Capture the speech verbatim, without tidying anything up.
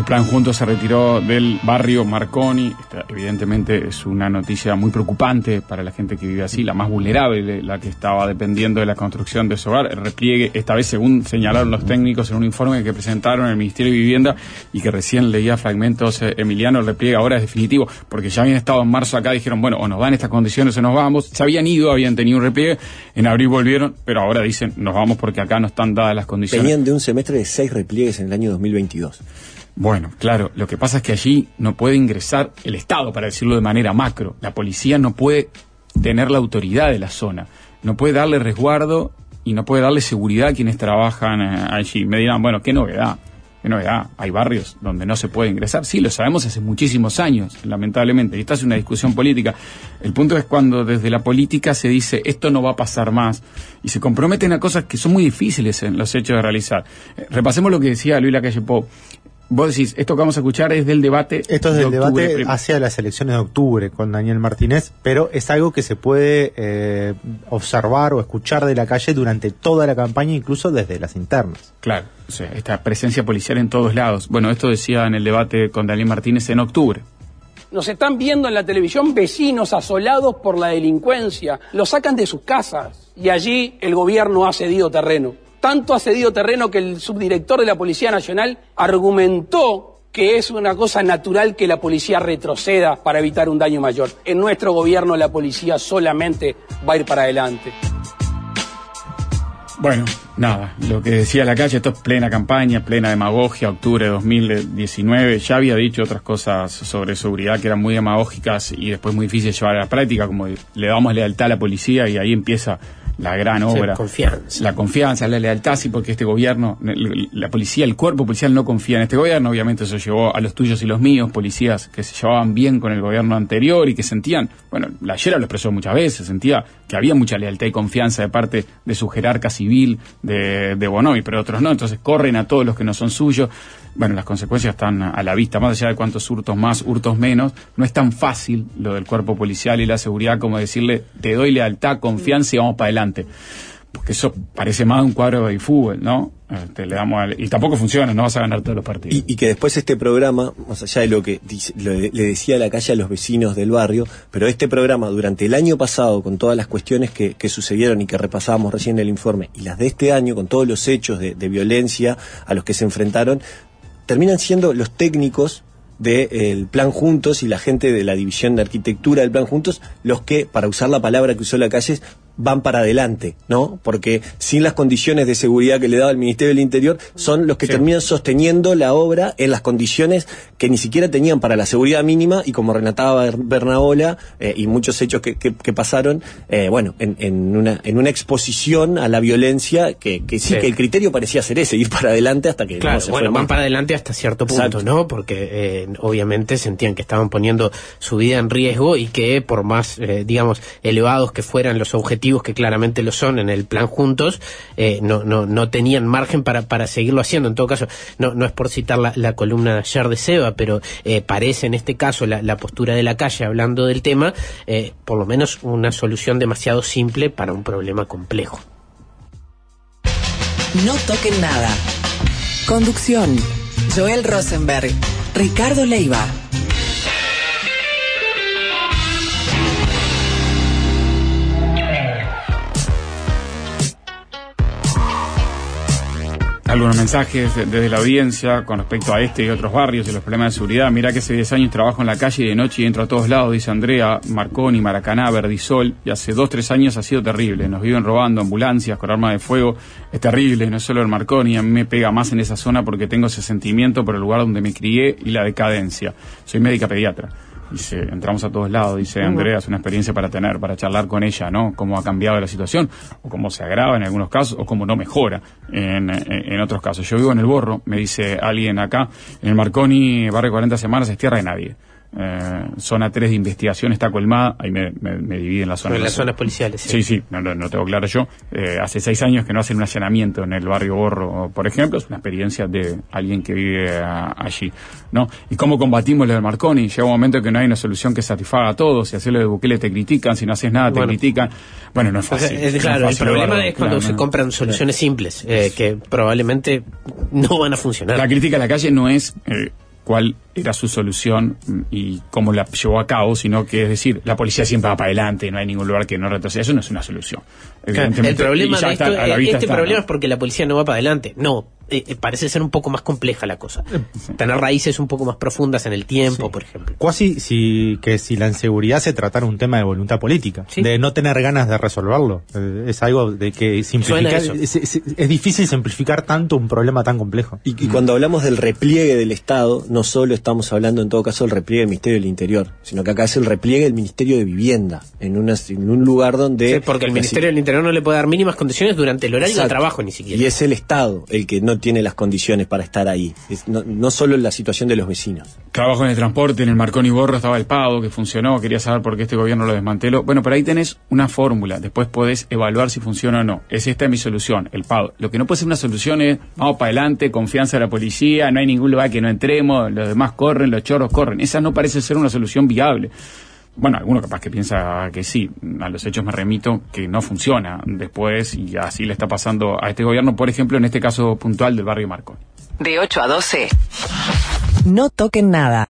El Plan Juntos se retiró del barrio Marconi. Esta, evidentemente es una noticia muy preocupante para la gente que vive así, la más vulnerable, la que estaba dependiendo de la construcción de su hogar. El repliegue, esta vez según señalaron los técnicos en un informe que presentaron en el Ministerio de Vivienda y que recién leía fragmentos, eh, Emiliano, el repliegue ahora es definitivo, porque ya habían estado en marzo acá, dijeron, bueno, o nos dan estas condiciones o nos vamos. Se habían ido, habían tenido un repliegue, en abril volvieron, pero ahora dicen, nos vamos porque acá no están dadas las condiciones. Venían de un semestre de seis repliegues en el año dos mil veintidós. Bueno, claro, lo que pasa es que allí no puede ingresar el Estado, para decirlo de manera macro. La policía no puede tener la autoridad de la zona, no puede darle resguardo y no puede darle seguridad a quienes trabajan eh, allí. Me dirán, bueno, qué novedad, qué novedad. Hay barrios donde no se puede ingresar. Sí, lo sabemos hace muchísimos años, lamentablemente. Y esta es una discusión política. El punto es cuando desde la política se dice, esto no va a pasar más, y se comprometen a cosas que son muy difíciles en los hechos de realizar. Eh, repasemos lo que decía Luis Lacalle Pou. Vos decís, esto que vamos a escuchar es del debate. Esto es del de debate prim- hacia las elecciones de octubre con Daniel Martínez, pero es algo que se puede eh, observar o escuchar de la calle durante toda la campaña, incluso desde las internas. Claro, o sea, esta presencia policial en todos lados. Bueno, esto decía en el debate con Daniel Martínez en octubre. Nos están viendo en la televisión vecinos asolados por la delincuencia, los sacan de sus casas y allí el gobierno ha cedido terreno. Tanto ha cedido terreno que el subdirector de la Policía Nacional argumentó que es una cosa natural que la policía retroceda para evitar un daño mayor. En nuestro gobierno la policía solamente va a ir para adelante. Bueno, nada, lo que decía la calle, esto es plena campaña, plena demagogia, octubre de dos mil diecinueve, ya había dicho otras cosas sobre seguridad que eran muy demagógicas y después muy difíciles de llevar a la práctica, como le damos lealtad a la policía y ahí empieza la gran obra. Sí, confianza. La confianza, la lealtad, sí, porque este gobierno, la policía, el cuerpo policial no confía en este gobierno, obviamente eso llevó a los tuyos y los míos, policías que se llevaban bien con el gobierno anterior y que sentían, bueno, la Yera lo expresó muchas veces, sentía que había mucha lealtad y confianza de parte de su jerarca civil, de, de Bonomi, pero otros no, entonces corren a todos los que no son suyos. Bueno, las consecuencias están a la vista, más allá de cuántos hurtos más, hurtos menos, no es tan fácil lo del cuerpo policial y la seguridad como decirle, te doy lealtad, confianza y vamos para adelante. Porque eso parece más un cuadro de fútbol, ¿no? Te le damos al... Y tampoco funciona, no vas a ganar todos los partidos. Y, y que después este programa, más allá de lo que dice, lo, le decía la calle a los vecinos del barrio, pero este programa durante el año pasado, con todas las cuestiones que, que sucedieron y que repasábamos recién en el informe, y las de este año, con todos los hechos de, de violencia a los que se enfrentaron, terminan siendo los técnicos del de, Plan Juntos y la gente de la división de arquitectura del Plan Juntos los que, para usar la palabra que usó la calle, van para adelante, ¿no? Porque sin las condiciones de seguridad que le daba el Ministerio del Interior, son los que sí. terminan sosteniendo la obra en las condiciones que ni siquiera tenían para la seguridad mínima, y como relataba Bernabola, eh, y muchos hechos que, que, que pasaron, eh, bueno, en, en, una, en una exposición a la violencia, que, que sí, sí, que el criterio parecía ser ese, ir para adelante hasta que claro, no se bueno, fue van más. Para adelante hasta cierto punto, exacto, ¿no? Porque eh, obviamente sentían que estaban poniendo su vida en riesgo y que por más, eh, digamos, elevados que fueran los objetivos, que claramente lo son en el Plan Juntos, eh, no, no, no tenían margen para, para seguirlo haciendo. En todo caso, no, no es por citar la, la columna de ayer de Seba, pero eh, parece en este caso la, la postura de la calle hablando del tema, eh, por lo menos una solución demasiado simple para un problema complejo. No toquen nada. Conducción: Joel Rosenberg, Ricardo Leiva. Algunos mensajes desde la audiencia con respecto a este y otros barrios y los problemas de seguridad. Mirá que hace diez años trabajo en la calle y de noche y entro a todos lados, dice Andrea, Marconi, Maracaná, Verdisol, y hace dos, tres años ha sido terrible. Nos viven robando ambulancias con armas de fuego. Es terrible, no es solo el Marconi, a mí me pega más en esa zona porque tengo ese sentimiento por el lugar donde me crié y la decadencia. Soy médica pediatra. Dice, entramos a todos lados, dice Andrea, es una experiencia para tener, para charlar con ella, ¿no? Cómo ha cambiado la situación, o cómo se agrava en algunos casos, o cómo no mejora en, en, en otros casos. Yo vivo en El Borro, me dice alguien acá, en el Marconi, barrio cuarenta semanas, es tierra de nadie. Eh, zona tres de investigación está colmada, ahí me, me, me dividen las zonas. En las zonas policiales. Sí, sí, sí no, no, no tengo claro yo. Eh, hace seis años que no hacen un allanamiento en el barrio Borro, por ejemplo, es una experiencia de alguien que vive a, allí, ¿no? ¿Y cómo combatimos lo del Marconi? Llega un momento que no hay una solución que satisfaga a todos. Si haces lo de Bukele te critican, si no haces nada te bueno, critican. Bueno, no es fácil. O sea, es, claro, no es fácil, el problema barro, es cuando claro, se no, compran soluciones sí. simples, eh, que probablemente no van a funcionar. La crítica a la calle no es... Eh, cuál era su solución y cómo la llevó a cabo, sino que, es decir, la policía siempre va para adelante, no hay ningún lugar que no retroceda. Eso no es una solución. Claro, el problema de esto, está, este está, problema ¿no? es porque la policía no va para adelante. No, eh, parece ser un poco más compleja la cosa. Sí. Tener raíces un poco más profundas en el tiempo, sí. por ejemplo. Casi si, que si la inseguridad se tratara un tema de voluntad política, sí. de no tener ganas de resolverlo. Eh, es algo de que simplificar, es, es, es difícil simplificar tanto un problema tan complejo. Y, y cuando hablamos del repliegue del Estado, no solo estamos hablando en todo caso del repliegue del Ministerio del Interior, sino que acá es el repliegue del Ministerio de Vivienda, en, una, en un lugar donde... Sí, porque el Ministerio del Interior no le puede dar mínimas condiciones durante el horario Exacto. de trabajo ni siquiera. Y es el Estado el que no tiene las condiciones para estar ahí, es, no, no solo la situación de los vecinos. Trabajo en el transporte, en el Marconi Borro estaba el pago que funcionó, quería saber por qué este gobierno lo desmanteló. Bueno, pero ahí tenés una fórmula, después podés evaluar si funciona o no. Es esta mi solución, el pago. Lo que no puede ser una solución es, vamos para adelante, confianza de la policía, no hay ningún lugar que no entremos, los demás corren, los chorros corren. Esa no parece ser una solución viable. Bueno, alguno capaz que piensa que sí, a los hechos me remito, que no funciona después y así le está pasando a este gobierno, por ejemplo, en este caso puntual del barrio Marconi. De ocho a doce, no toquen nada.